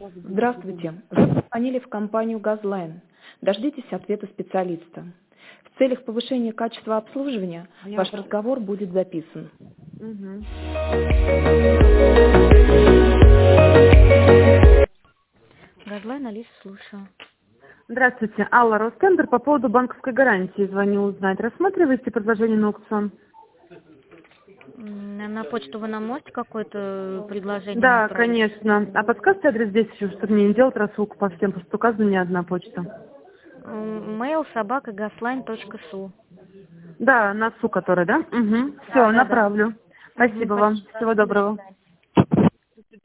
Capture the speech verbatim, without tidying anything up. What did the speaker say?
Здравствуйте. Вы позвонили в компанию «Газлайн». Дождитесь ответа специалиста. В целях повышения качества обслуживания Я ваш вот- разговор будет записан. Мгм. Газлайн, Алиса, слушаю. Здравствуйте, Алла, Ростендер, по поводу банковской гарантии звоню узнать. Рассматриваете предложение на аукцион? М, На почту вы нам можете какое-то предложение Да, отправить? конечно. А подскажите адрес здесь еще, чтобы мне не делать рассылку по всем, потому что указана не одна почта. М, Mail собака gasline точка су. Да, на СУ, которая, да? Угу. Да, Все, да, да. направлю. Мгм, Спасибо вам. спасибо. Всего До доброго. свидания.